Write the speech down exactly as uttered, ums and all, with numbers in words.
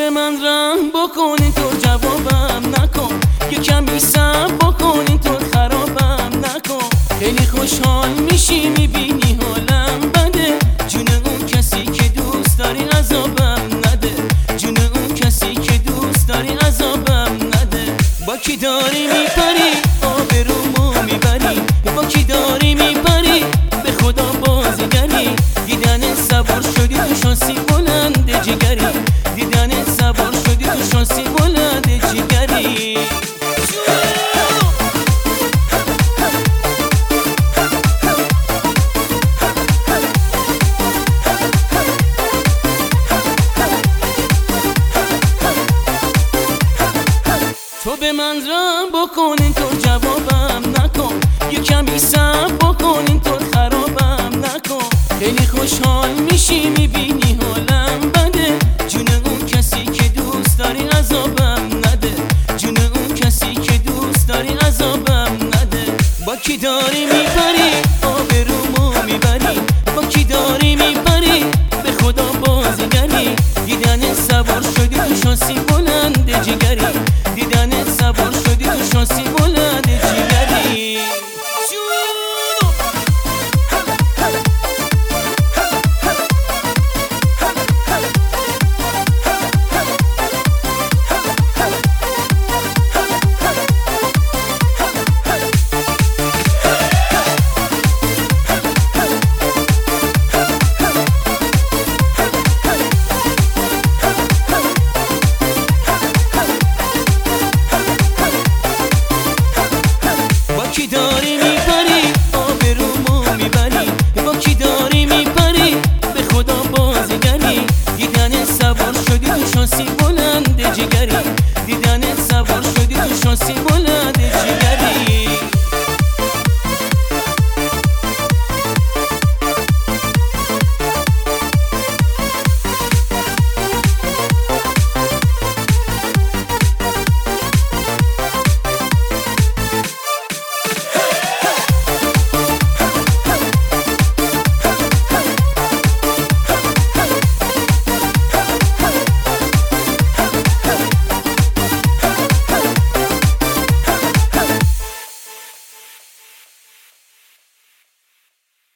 به من رحم بکنی تو جوابم نکن، یه کمی صبر بکنی تو خرابم نکن. خیلی خوشحال میشی میبینی حالم بده، جون اون کسی که دوست داری عذابم نده، جون اون کسی که دوست داری عذابم نده. با کی داری میپری آبرومو میبری، با کی داری میپری به خدا بازیگری. دیدن سوار شدی تو شانسی بلند جگری، دیدن سوار شدی تو شانسی بلند جگری. تو به من رحم بکنین تو جوابم نکن، یه کمی صبر بکنین تو خرابم نکن. خیلی خوشحال میشی میبینی حالم بده، جون اون کسی که دوست داری عذابم نده، جون اون کسی که دوست داری عذابم نده. با کی داری میپری آبرومو میبری، با کی داری میپری به خدا بازیگری. دیدن سوار شدی تو شانسی بلند جگری، دیدن سوار شدی تو شانسی بلند جگری. با کی داری میپری آبرومو میبری، با کی داری میپری به خدا بازیگری. دیدن سوار شدی تو شانسی بلند جگری، دیدن سوار شدی تو شانسی بلند